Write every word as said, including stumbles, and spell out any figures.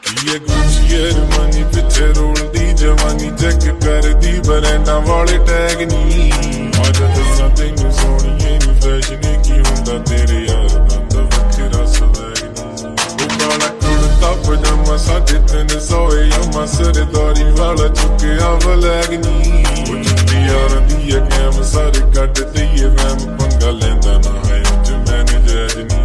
ये Gucci Armani पिछे रोलदी जवानी चेक करदी ब्रांडां वाले टैग नी आज दसां तैनूं सोहणीए नी फैशन की हुंदा तेरे यार दा वखरा स्वैग नी ओ काला कुर्ता पजामा साढ़े तीन सौ यमा सरदारी वाला चुक्किया वलैग नी ओ जिद्दी यारां दी कैम सारे कट ते ये वैम पंगा लैंदा ना है ज मैंने जैज नी